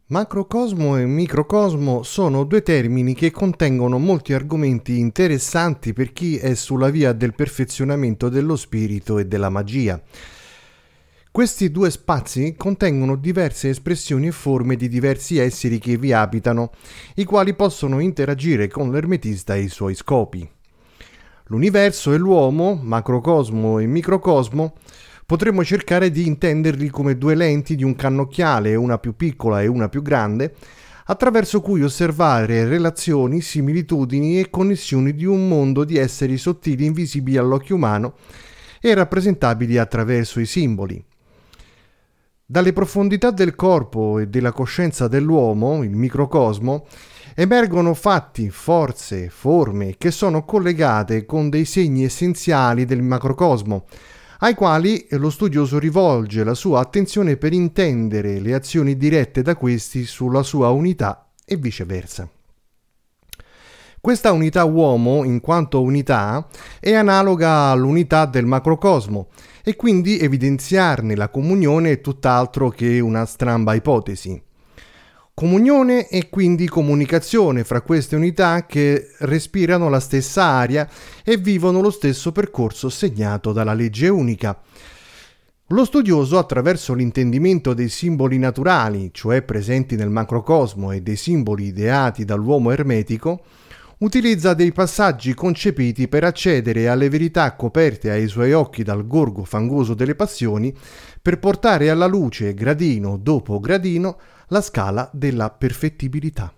Macrocosmo e microcosmo sono due termini che contengono molti argomenti interessanti per chi è sulla via del perfezionamento dello spirito e della magia. Questi due spazi contengono diverse espressioni e forme di diversi esseri che vi abitano, i quali possono interagire con l'ermetista e i suoi scopi. L'universo e l'uomo, macrocosmo e microcosmo, potremmo cercare di intenderli come due lenti di un cannocchiale, una più piccola e una più grande, attraverso cui osservare relazioni, similitudini e connessioni di un mondo di esseri sottili invisibili all'occhio umano e rappresentabili attraverso i simboli. Dalle profondità del corpo e della coscienza dell'uomo, il microcosmo, emergono fatti, forze, forme che sono collegate con dei segni essenziali del macrocosmo, ai quali lo studioso rivolge la sua attenzione per intendere le azioni dirette da questi sulla sua unità e viceversa. Questa unità uomo, in quanto unità, è analoga all'unità del macrocosmo e quindi evidenziarne la comunione è tutt'altro che una stramba ipotesi. Comunione e quindi comunicazione fra queste unità che respirano la stessa aria e vivono lo stesso percorso segnato dalla legge unica. Lo studioso, attraverso l'intendimento dei simboli naturali, cioè presenti nel macrocosmo, e dei simboli ideati dall'uomo ermetico, utilizza dei passaggi concepiti per accedere alle verità coperte ai suoi occhi dal gorgo fangoso delle passioni, per portare alla luce, gradino dopo gradino, la scala della perfettibilità.